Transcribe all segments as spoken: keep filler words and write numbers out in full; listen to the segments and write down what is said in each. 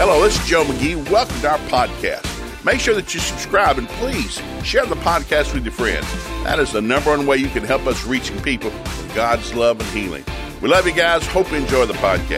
Hello, this is Joe McGee. Welcome to our podcast. Make sure that you subscribe and please share the podcast with your friends. That is the number one way you can help us reaching people with God's love and healing. We love you guys. Hope you enjoy the podcast.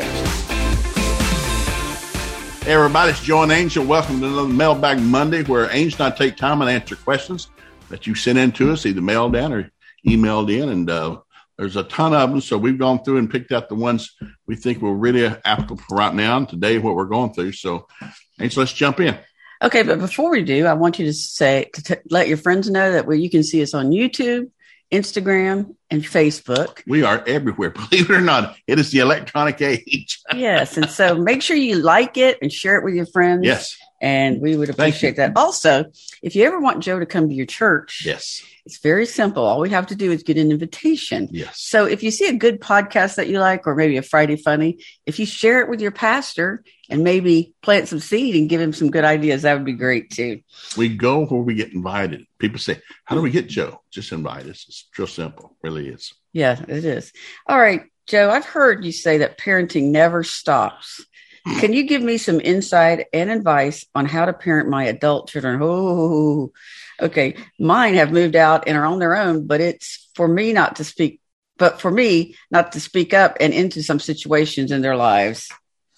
Hey everybody, it's Joe and Angel. Welcome to another Mailbag Monday where Angel and I take time and answer questions that you send in to us, either mailed in or emailed in. And uh, there's a ton of them. So we've gone through and picked out the ones we think were really applicable for right now and today what we're going through. So Angel, let's jump in. Okay, but before we do, I want you to say to t- let your friends know that where you can see us on YouTube, Instagram, and Facebook. We are everywhere. Believe it or not, it is the electronic age. Yes, and so make sure you like it and share it with your friends. Yes. And we would appreciate that. Also, if you ever want Joe to come to your church, yes, it's very simple. All we have to do is get an invitation. Yes. So if you see a good podcast that you like, or maybe a Friday Funny, if you share it with your pastor and maybe plant some seed and give him some good ideas, that would be great too. We go where we get invited. People say, how do we get Joe? Just invite us. It's real simple. It really is. Yeah, it is. All right, Joe, I've heard you say that parenting never stops. Can you give me some insight and advice on how to parent my adult children? Oh, okay. Mine have moved out and are on their own, but it's for me not to speak, but for me not to speak up and into some situations in their lives.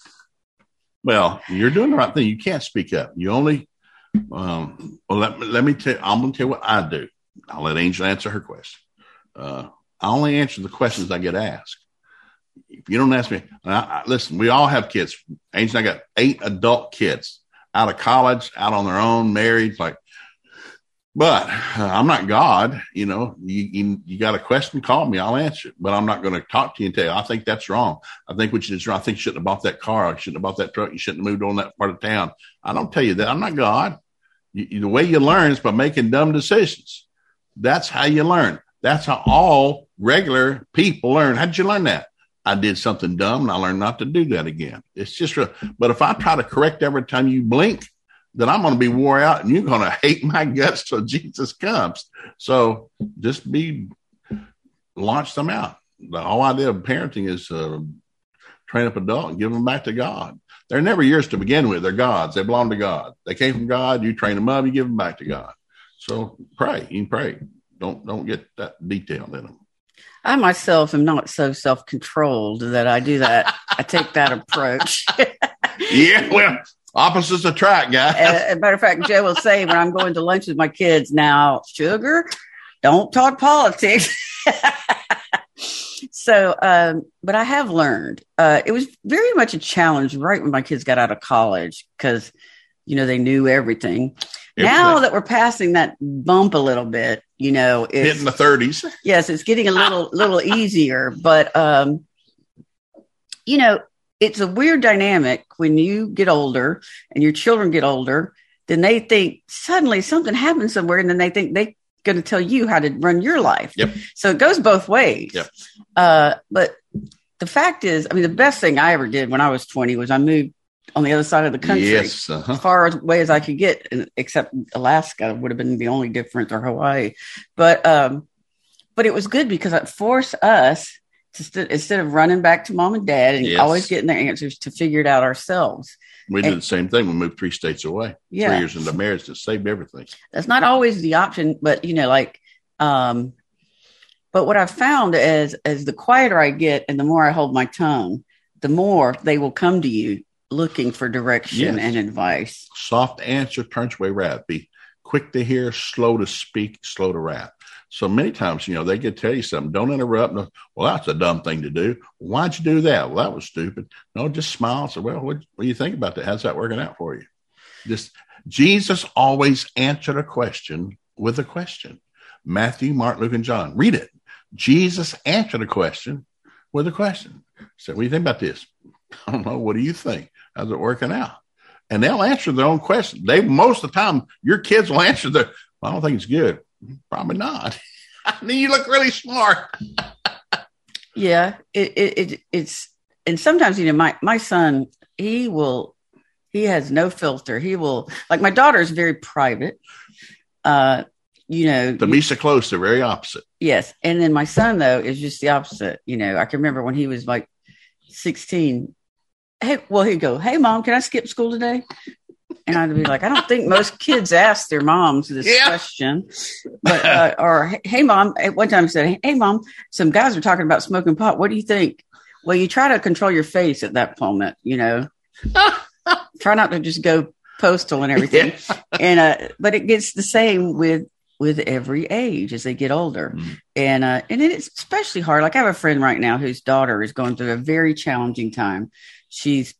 Well, you're doing the right thing. You can't speak up. You only, um, well, let, let me tell you, I'm going to tell you what I do. I'll let Angel answer her question. Uh, I only answer the questions I get asked. If you don't ask me, I, I, listen, we all have kids. Angel and I got eight adult kids out of college, out on their own, married. Like, but uh, I'm not God. You know, you, you you got a question, call me, I'll answer it. But I'm not going to talk to you and tell you, I think that's wrong. I think what you did is wrong. I think you shouldn't have bought that car. You shouldn't have bought that truck. You shouldn't have moved on that part of town. I don't tell you that. I'm not God. You, you, the way you learn is by making dumb decisions. That's how you learn. That's how all regular people learn. How did you learn that? I did something dumb and I learned not to do that again. It's just real. But if I try to correct every time you blink, then I'm going to be wore out and you're going to hate my guts till Jesus comes. So just be, launch them out. The whole idea of parenting is uh, train up adult and give them back to God. They're never yours to begin with. They're God's. They belong to God. They came from God. You train them up, you give them back to God. So pray. You can pray. Don't, don't get that detailed in them. I myself am not so self-controlled that I do that. I take that approach. Yeah, well, opposites attract, guys. As a matter of fact, Joe will say when I'm going to lunch with my kids, now, sugar, don't talk politics. So, um, but I have learned. Uh, it was very much a challenge right when my kids got out of college because, you know, they knew everything. everything. Now that we're passing that bump a little bit, you know, it's hitting the thirties. Yes, it's getting a little little easier, but um, you know, it's a weird dynamic when you get older and your children get older. Then they think suddenly something happened somewhere, and then they think they're going to tell you how to run your life. Yep. So it goes both ways. Yep. Uh, but the fact is, I mean, the best thing I ever did when I was twenty was I moved on the other side of the country, yes, uh-huh. as far away as I could get, except Alaska would have been the only difference, or Hawaii. But um, but it was good because it forced us to st- instead of running back to mom and dad and yes. always getting the answers, to figure it out ourselves. We and, did the same thing. We moved three states away. Yeah. Three years into marriage that saved everything. That's not always the option, but you know, like. Um, but what I've found is, as the quieter I get and the more I hold my tongue, the more they will come to you looking for direction yes. and advice. Soft answer turns away wrath. Be quick to hear, slow to speak, slow to wrath. So many times, you know, they could tell you something. Don't interrupt. No, well, that's a dumb thing to do. Why'd you do that? Well, that was stupid. No, just smile. So, well, what, what do you think about that? How's that working out for you? Just Jesus always answered a question with a question. Matthew, Mark, Luke, and John. Read it. Jesus answered a question with a question. So, what do you think about this? I don't know. What do you think? How's it working out? And they'll answer their own question. They most of the time, your kids will answer the, well, I don't think it's good. Probably not. I mean, you look really smart. Yeah, it, it, it it's, and sometimes, you know, my, my son, he will, he has no filter. He will, like my daughter is very private. Uh, you know, to be so close, they're very opposite. Yes. And then my son, though, is just the opposite. You know, I can remember when he was like sixteen, hey, well, he'd go, hey, Mom, can I skip school today? And I'd be like, I don't think most kids ask their moms this yeah. question. But, uh, or, hey, Mom, at one time I said, hey, Mom, some guys are talking about smoking pot. What do you think? Well, you try to control your face at that moment, you know. Try not to just go postal and everything. Yeah. And, uh, but it gets the same with, with every age as they get older. Mm-hmm. And, uh, and it's especially hard. Like I have a friend right now whose daughter is going through a very challenging time. She's,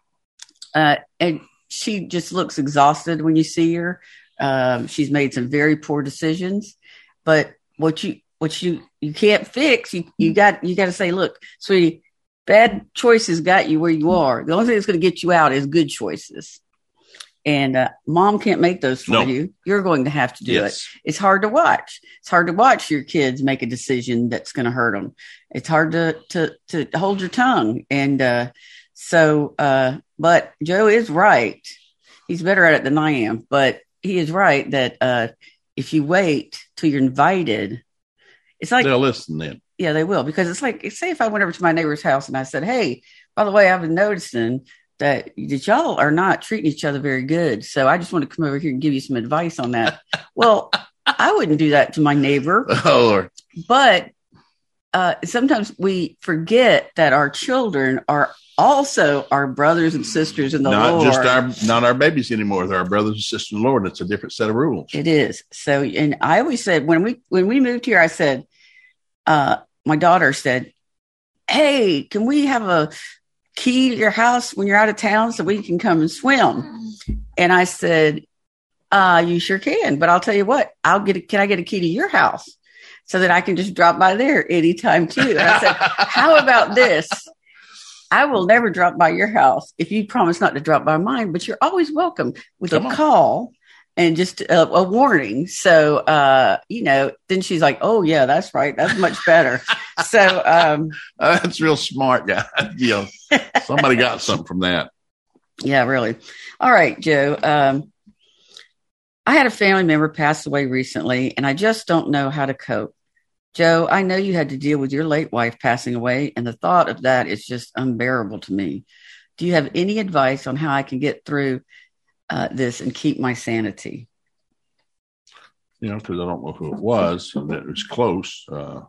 uh, and she just looks exhausted when you see her. Um, she's made some very poor decisions, but what you, what you, you can't fix, you, you got, you got to say, look, sweetie, bad choices got you where you are. The only thing that's going to get you out is good choices. And uh, Mom can't make those for no. you. You're going to have to do yes. it. It's hard to watch. It's hard to watch your kids make a decision that's going to hurt them. It's hard to, to, to hold your tongue. And uh, so, uh, but Joe is right. He's better at it than I am, but he is right that uh, if you wait till you're invited, it's like they'll listen then. Yeah, they will, because it's like, say if I went over to my neighbor's house and I said, hey, by the way, I've been noticing that, that y'all are not treating each other very good. So I just want to come over here and give you some advice on that. Well, I wouldn't do that to my neighbor. Oh, Lord. But uh, sometimes we forget that our children are also our brothers and sisters in the not Lord. Not just our, not our babies anymore. They're our brothers and sisters in the Lord. It's a different set of rules. It is. So, and I always said, when we, when we moved here, I said, uh, my daughter said, hey, can we have a key to your house when you're out of town so we can come and swim? And I said, uh, you sure can. But I'll tell you what, I'll get a, can I get a key to your house so that I can just drop by there anytime too? And I said, how about this? I will never drop by your house if you promise not to drop by mine, but you're always welcome with Come a on. call and just a, a warning. So, uh, you know, then she's like, oh yeah, that's right. That's much better. So, um, uh, that's real smart, guy. You know, somebody got something from that. Yeah, really. All right, Joe. Um, I had a family member pass away recently and I just don't know how to cope. Joe, I know you had to deal with your late wife passing away, and the thought of that is just unbearable to me. Do you have any advice on how I can get through uh, this and keep my sanity? You know, because I don't know who it was, and it was close. Uh,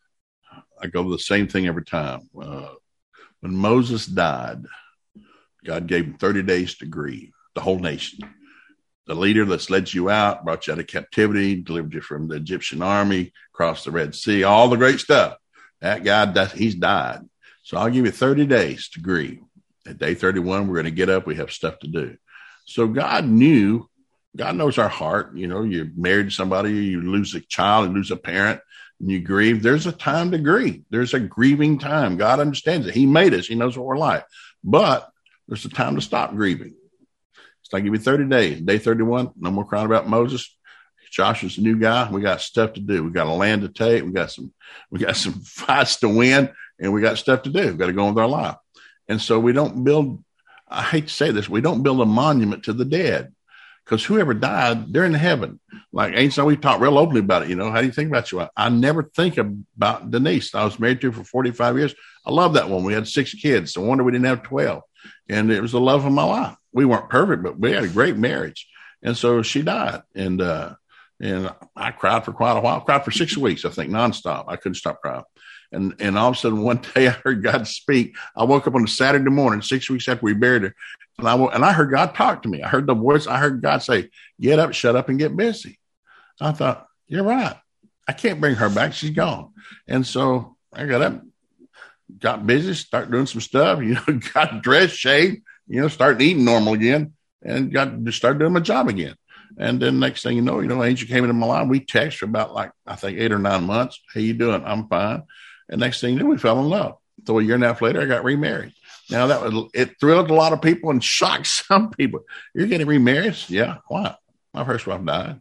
I go the same thing every time. Uh, when Moses died, God gave him thirty days to grieve, the whole nation. The leader that's led you out, brought you out of captivity, delivered you from the Egyptian army, crossed the Red Sea, all the great stuff. That guy, that, he's died. So I'll give you thirty days to grieve. At day thirty-one, we're going to get up. We have stuff to do. So God knew, God knows our heart. You know, you're married to somebody, you lose a child, you lose a parent, and you grieve. There's a time to grieve. There's a grieving time. God understands it. He made us. He knows what we're like. But there's a time to stop grieving. So I give you thirty days. Day thirty-one, no more crying about Moses. Joshua's a new guy. We got stuff to do. We got a land to take. We got some, we got some fights to win, and we got stuff to do. We've got to go on with our life. And so we don't build, I hate to say this, we don't build a monument to the dead, because whoever died, they're in heaven. Like Ainsley, we talked real openly about it. You know, how do you think about you? I never think about Denise. I was married to her for forty-five years. I love that one. We had six kids. No wonder we didn't have twelve. And it was the love of my life. We weren't perfect, but we had a great marriage. And so she died. And, uh, and I cried for quite a while. I cried for six weeks, I think, nonstop. I couldn't stop crying. And, and all of a sudden, one day I heard God speak. I woke up on a Saturday morning, six weeks after we buried her. And I, and I heard God talk to me. I heard the voice. I heard God say, get up, shut up, and get busy. I thought, you're right. I can't bring her back. She's gone. And so I got up, got busy, started doing some stuff, you know, got dressed, shaved, you know, started eating normal again, and got started doing my job again. And then next thing you know, you know, Angel came into my life. We texted for about like, I think eight or nine months. How you doing? I'm fine. And next thing you know, we fell in love. So a year and a half later, I got remarried. Now that was, it thrilled a lot of people and shocked some people. You're getting remarried? Yeah. Why? My first wife died.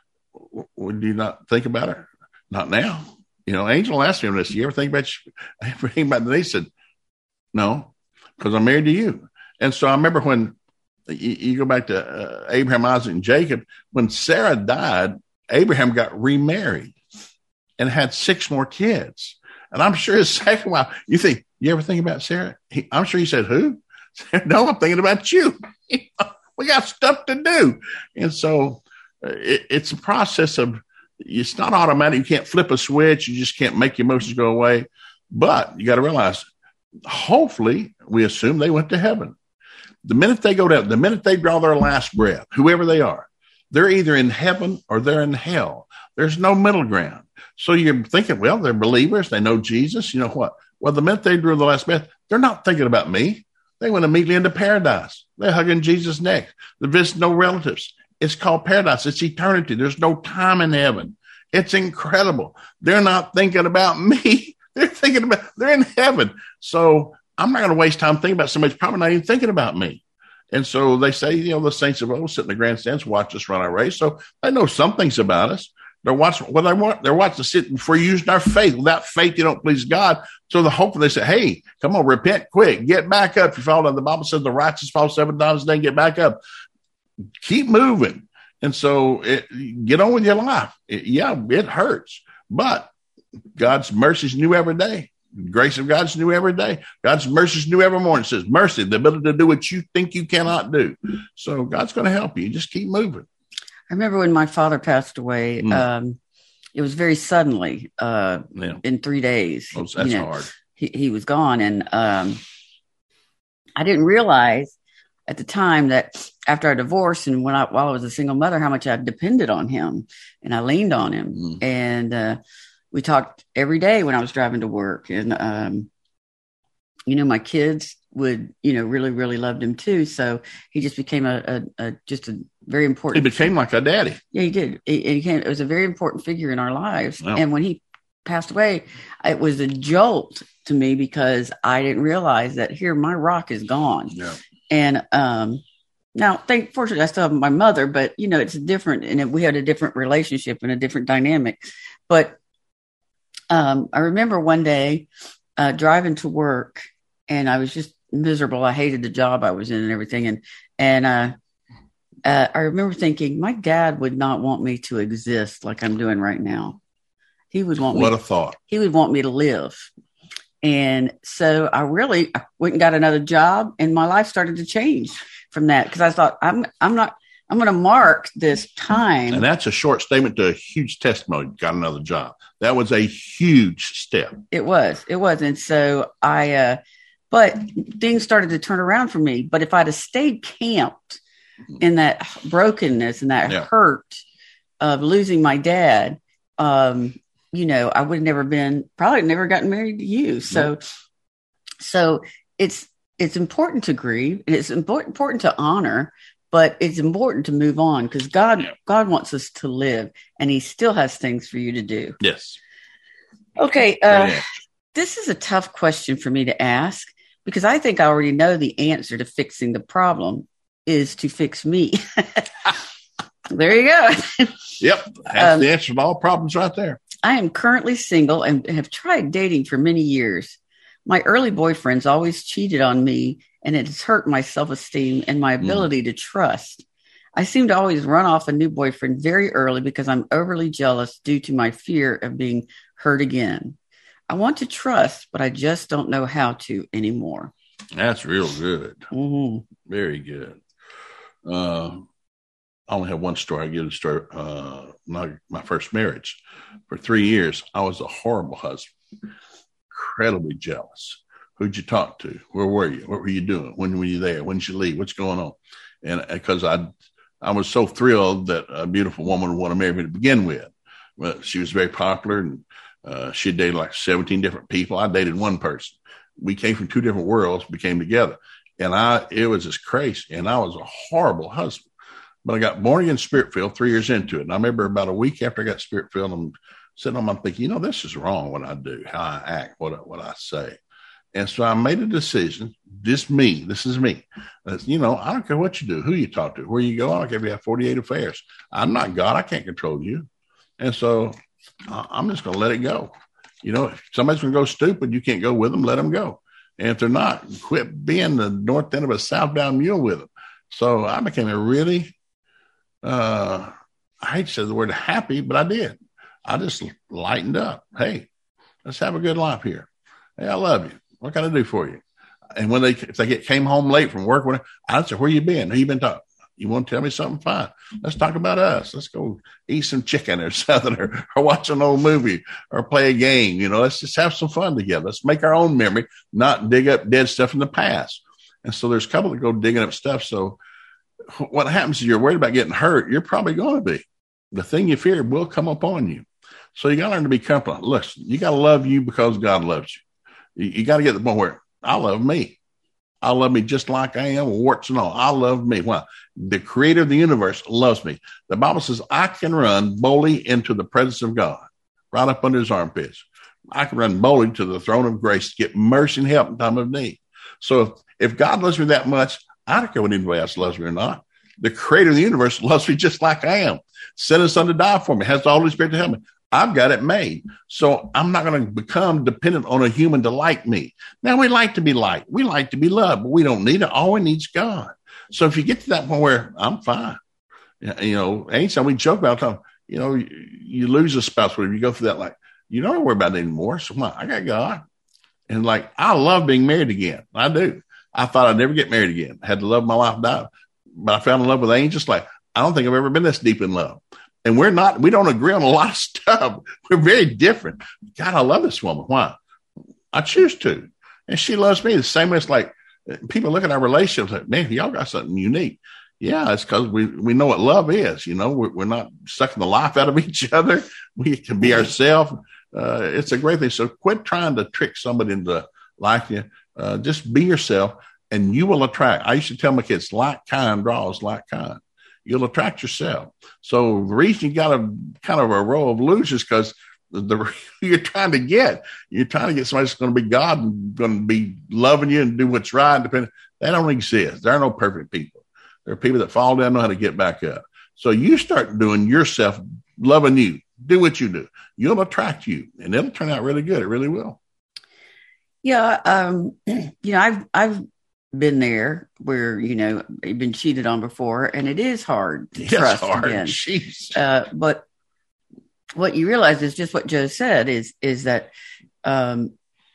Would you not think about her? Not now. You know, Angel asked me this. You ever think about, you, ever think about Denise? I said, no, because I'm married to you. And so I remember when you, you go back to uh, Abraham, Isaac, and Jacob, when Sarah died, Abraham got remarried and had six more kids. And I'm sure his second wife, you think, you ever think about Sarah? He, I'm sure he said, who? No, I'm thinking about you. We got stuff to do. And so it, it's a process of, it's not automatic. You can't flip a switch. You just can't make your emotions go away. But you got to realize, hopefully, we assume they went to heaven. The minute they go down, the minute they draw their last breath, whoever they are, they're either in heaven or they're in hell. There's no middle ground. So you're thinking, well, they're believers. They know Jesus. You know what? Well, the minute they drew the last breath, they're not thinking about me. They went immediately into paradise. They're hugging Jesus' neck. They visit no relatives. It's called paradise. It's eternity. There's no time in heaven. It's incredible. They're not thinking about me. They're thinking about, they're in heaven. So I'm not going to waste time thinking about somebody who's probably not even thinking about me. And so they say, you know, the saints of old sit in the grandstands, watch us run our race. So they know some things about us. They're watching what they want. They're watching us sit for using our faith. Without faith, you don't please God. So the hope they say, hey, come on, repent quick, get back up. If you fall down, the Bible says the righteous fall seven times a day, get back up. Keep moving. And so it, get on with your life. It, yeah, it hurts, but God's mercy is new every day. The grace of God's new every day. God's mercy is new every morning. It says mercy, the ability to do what you think you cannot do. So God's going to help you. Just keep moving. I remember when my father passed away, Mm. um, it was very suddenly, uh, Yeah. in three days. Oh, that's you know, hard. He, he was gone. And um, I didn't realize at the time that after our divorce and when I, while I was a single mother, how much I depended on him and I leaned on him. Mm. And uh, we talked every day when I was driving to work. And, um, you know, my kids would, you know, really, really loved him too. So he just became a, a, a just a very He important. became like a daddy. Yeah, he did. He, he came, it was a very important figure in our lives. Wow. And when he passed away, it was a jolt to me because I didn't realize that here my rock is gone. Yeah. And um, now, thank fortunately, I still have my mother, but you know, it's different, and we had a different relationship and a different dynamic. But um, I remember one day uh, driving to work, and I was just miserable. I hated the job I was in and everything, and and uh, uh, I remember thinking, my dad would not want me to exist like I'm doing right now. He would want What me. a thought. He would want me to live. And so I really I went and got another job, and my life started to change from that because I thought I'm I'm not I'm going to mark this time. And that's a short statement to a huge testimony. Got another job. That was a huge step. It was, it was, and so I. Uh, but things started to turn around for me. But if I'd have stayed camped in that brokenness and that Yeah. hurt of losing my dad, um, you know, I would have never been, probably never gotten married to you. So, Nope. so it's, it's important to grieve and it's important, important to honor, but it's important to move on because God, Yeah. God wants us to live and he still has things for you to do. Yes. Okay. Great Uh, answer. this is a tough question for me to ask because I think I already know the answer to fixing the problem is to fix me. There you go. Yep. That's Um, the answer to all problems right there. I am currently single and have tried dating for many years. My early boyfriends always cheated on me, and it has hurt my self-esteem and my ability to trust. I seem to always run off a new boyfriend very early because I'm overly jealous due to my fear of being hurt again. I want to trust, but I just don't know how to anymore. That's real good. Mhm. Very good. Uh, I only have one story. I give a story. Uh, my, my first marriage. For three years, I was a horrible husband, incredibly jealous. Who'd you talk to? Where were you? What were you doing? When were you there? When did you leave? What's going on? And because I, I was so thrilled that a beautiful woman would want to marry me to begin with. Well, she was very popular, and uh, she dated like seventeen different people. I dated one person. We came from two different worlds, became together. And I, it was just crazy. And I was a horrible husband. But I got born again, spirit filled three years into it. And I remember about a week after I got spirit filled, I'm sitting on my thinking, you know, this is wrong what I do, how I act, what I, what I say. And so I made a decision. This me, this is me. That's, you know, I don't care what you do, who you talk to, where you go. I don't care if you have forty-eight affairs. I'm not God. I can't control you. And so I- I'm just going to let it go. You know, if somebody's going to go stupid, you can't go with them, let them go. And if they're not, quit being the north end of a southbound mule with them. So I became a really, uh, I hate to say the word happy, but I did. I just lightened up. Hey, let's have a good life here. Hey, I love you. What can I do for you? And when they, if they get, came home late from work, when I'd say, where you been? Who you been talking? You want to tell me something? Fine. Let's talk about us. Let's go eat some chicken or something, or, or watch an old movie or play a game. You know, let's just have some fun together. Let's make our own memory, not dig up dead stuff in the past. And so there's a couple that go digging up stuff. So what happens is you're worried about getting hurt. You're probably going to be. The thing you fear will come upon you. So you got to learn to be comfortable. Listen, you got to love you because God loves you. You, you got to get to the point where I love me. I love me just like I am, warts and all. I love me. Well, the creator of the universe loves me. The Bible says I can run boldly into the presence of God, right up under his armpits. I can run boldly to the throne of grace to get mercy and help in time of need. So if, if God loves me that much, I don't care what anybody else loves me or not. The creator of the universe loves me just like I am. Sent his son to die for me, has the Holy Spirit to help me. I've got it made. So I'm not going to become dependent on a human to like me. Now, we like to be liked. We like to be loved, but we don't need it. All we need is God. So if you get to that point where I'm fine, you know, anytime we joke about it, you know, you, you lose a spouse, where you go through that, like, you don't worry about it anymore. So I got God. And like, I love being married again. I do. I thought I'd never get married again. I had the love of my life die, but I fell in love with angels. Like, I don't think I've ever been this deep in love. And we're not, we don't agree on a lot of stuff. We're very different. God, I love this woman. Why? I choose to. And she loves me the same way. It's like people look at our relationships like, man, y'all got something unique. Yeah, it's because we, we know what love is. You know, we're, we're not sucking the life out of each other. We can be ourselves. Uh, it's a great thing. So quit trying to trick somebody into liking you. Uh, just be yourself and you will attract. I used to tell my kids, like kind draws like kind. You'll attract yourself. So the reason you got a kind of a row of losers, because the, the you're trying to get, you're trying to get somebody that's going to be God and going to be loving you and do what's right. Depending, they don't exist. There are no perfect people. There are people that fall down, know how to get back up. So you start doing yourself, loving you. Do what you do. You'll attract you, and it'll turn out really good. It really will. Yeah, um, you know, I've I've. been there where, you know, you've been cheated on before, and it is hard to it's trust hard. again. Jeez. Uh, but what you realize is just what Joe said is, is that, um,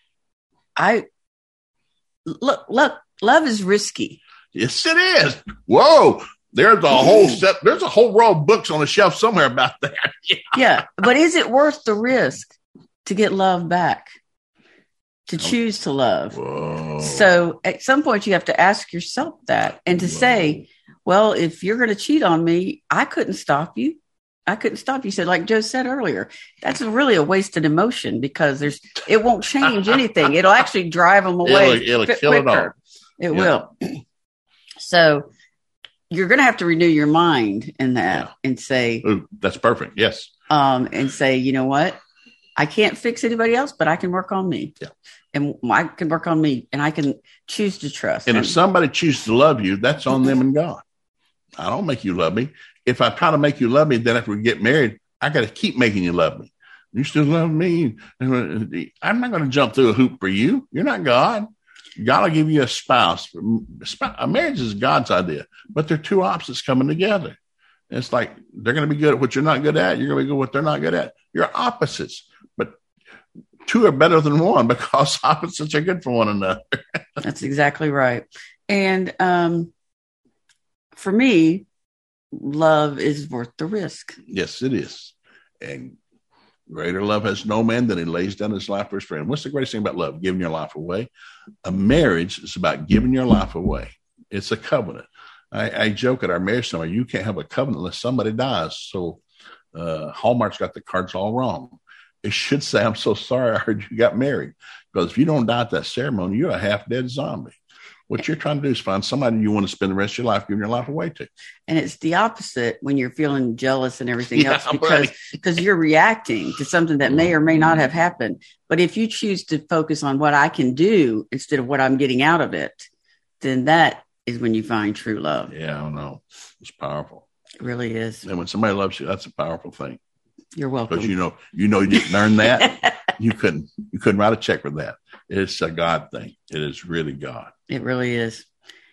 I look, look, love is risky. Yes, it is. Whoa. There's a whole set. There's a whole row of books on the shelf somewhere about that. Yeah. yeah. But is it worth the risk to get love back? To choose to love. Whoa. So at some point you have to ask yourself that, and to Whoa. say, well, if you're going to cheat on me, I couldn't stop you. I couldn't stop you. So like Joe said earlier, that's really a wasted emotion, because there's, it won't change anything. It'll actually drive them away. It'll, it'll kill it all. It yeah. will. So you're going to have to renew your mind in that yeah. and say, ooh, that's perfect. Yes. Um, and say, you know what? I can't fix anybody else, but I can work on me. Yeah. And I can work on me, and I can choose to trust. And them. if somebody chooses to love you, that's on them and God. I don't make you love me. If I try to make you love me, then after we get married, I got to keep making you love me. You still love me. I'm not going to jump through a hoop for you. You're not God. God will give you a spouse. A marriage is God's idea, but they're two opposites coming together. It's like they're going to be good at what you're not good at. You're going to be good at what they're not good at. You're opposites. But two are better than one, because opposites are good for one another. That's exactly right. And um, for me, love is worth the risk. Yes, it is. And greater love has no man than he lays down his life for his friend. What's the greatest thing about love? Giving your life away. A marriage is about giving your life away. It's a covenant. I, I joke at our marriage somewhere, you can't have a covenant unless somebody dies. So uh, Hallmark's got the cards all wrong. It should say, I'm so sorry I heard you got married. Because if you don't die at that ceremony, you're a half-dead zombie. What you're trying to do is find somebody you want to spend the rest of your life giving your life away to. And it's the opposite when you're feeling jealous and everything yeah, else, because because you're reacting to something that may or may not have happened. But if you choose to focus on what I can do instead of what I'm getting out of it, then that is when you find true love. Yeah, I don't know. It's powerful. It really is. And when somebody loves you, that's a powerful thing. You're welcome. Because you know, you know, you didn't earn that. you couldn't, you couldn't write a check for that. It's a God thing. It is really God. It really is.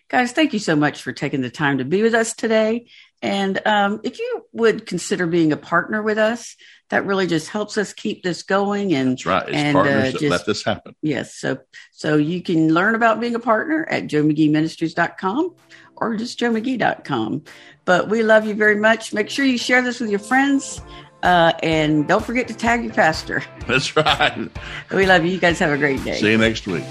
Guys, thank you so much for taking the time to be with us today. And um, if you would consider being a partner with us, that really just helps us keep this going. And that's right. It's and, partners uh, that just, let this happen. Yes. So so you can learn about being a partner at joe mcgee ministries dot com or just joe mcgee dot com. But we love you very much. Make sure you share this with your friends. Uh, and don't forget to tag your pastor. That's right. We love you. You guys have a great day. See you next week.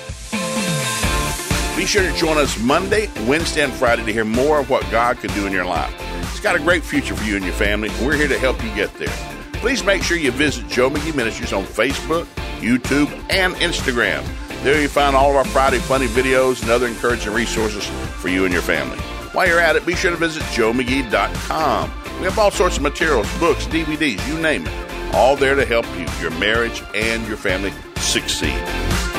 Be sure to join us Monday, Wednesday, and Friday to hear more of what God can do in your life. It's got a great future for you and your family, and we're here to help you get there. Please make sure you visit Joe McGee Ministries on Facebook, YouTube, and Instagram. There you find all of our Friday funny videos and other encouraging resources for you and your family. While you're at it, be sure to visit joe mcgee dot com. We have all sorts of materials, books, D V Ds, you name it, all there to help you, your marriage, and your family succeed.